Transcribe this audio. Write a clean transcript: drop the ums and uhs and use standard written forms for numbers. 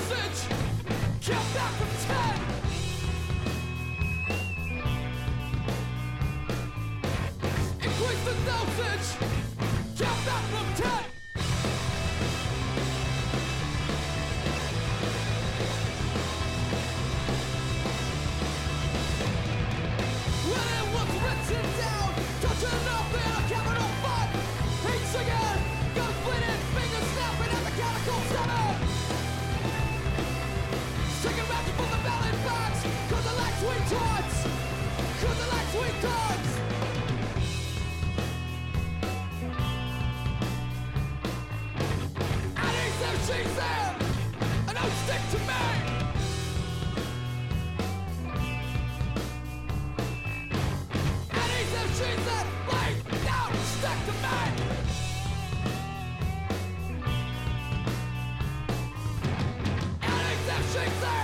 dosage. Count back from 10. Increase the dosage. Count back from 10. When it was written down, touching up in a capital font. Hates again, guns bleeding, fingers snapping at the calico 7. Singing rapping from the ballad bags, cause I like sweet tarts. Cause I like sweet tarts. And he said she's there, and don't stick to me. And he said she's there, like, don't stick to me. And he said she's there.